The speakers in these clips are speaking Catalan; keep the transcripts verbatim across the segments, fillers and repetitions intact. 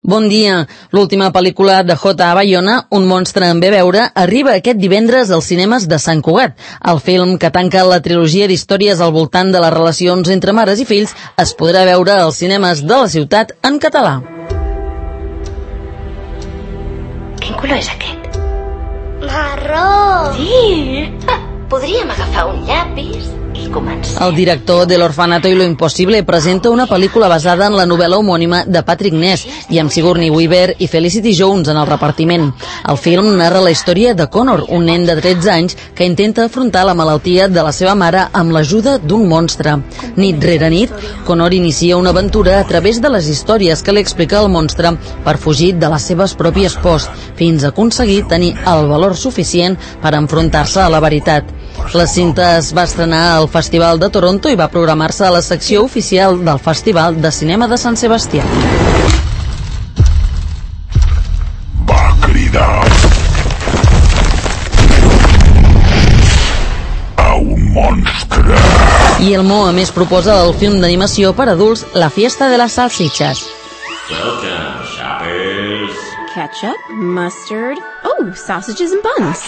Bon dia. L'última pel·lícula de J A Bayona, Un monstre en ve a veure, arriba aquest divendres als cinemes de Sant Cugat. El film, que tanca la trilogia d'històries al voltant de les relacions entre mares i fills, es podrà veure als cinemes de la ciutat en català. Quin color és aquest? Marró! Sí! Ah, podríem agafar un llapis i començar. El director de L'Orfanato y lo Imposible presenta una pel·lícula basada en la novel·la homònima de Patrick Ness i amb Sigourney Weaver i Felicity Jones en el repartiment. El film narra la història de Connor, un nen de tretze anys que intenta afrontar la malaltia de la seva mare amb l'ajuda d'un monstre. Nit rere nit, Connor inicia una aventura a través de les històries que li explica el monstre per fugir de les seves pròpies pors, fins a aconseguir tenir el valor suficient per enfrontar-se a la veritat. La cinta es va estrenar al Festival de Toronto i va programar-se a la secció oficial del Festival de Cinema de Sant Sebastià. Va cridar a un monstre. I el Mo, a més, proposa el film d'animació per adults La fiesta de las salsichas. Welcome, shoppers. Ketchup, mustard, oh, sausages and buns.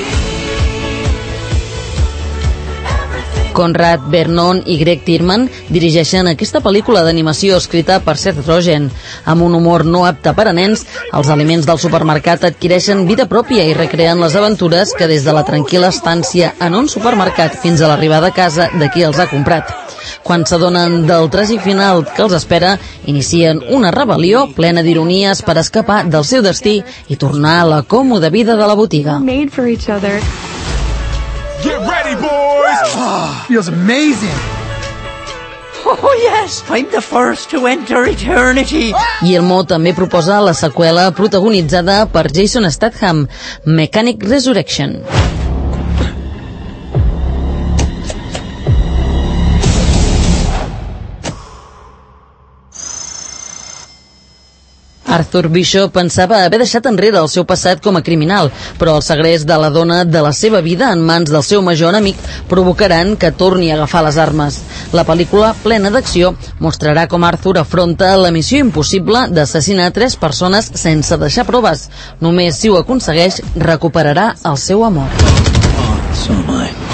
Conrad Vernon i Greg Tierman dirigeixen aquesta pel·lícula d'animació escrita per Seth Rogen. Amb un humor no apte per a nens, els aliments del supermercat adquireixen vida pròpia i recreen les aventures que des de la tranquil·la estància en un supermercat fins a l'arribada a casa de qui els ha comprat. Quan s'adonen del tràgic final que els espera, inicien una rebel·lió plena d'ironies per escapar del seu destí i tornar a la còmoda vida de la botiga. Made for each other. Get ready, boys! Oh, feels amazing. Oh, yes, I'm the first to enter eternity. I el Mo també proposa la seqüela protagonitzada per Jason Statham, Mechanic Resurrection. Arthur Bishop pensava haver deixat enrere el seu passat com a criminal, però el segrest de la dona de la seva vida en mans del seu major enemic provocaran que torni a agafar les armes. La pel·lícula, plena d'acció, mostrarà com Arthur afronta la missió impossible d'assassinar tres persones sense deixar proves. Només si ho aconsegueix, recuperarà el seu amor. So am I.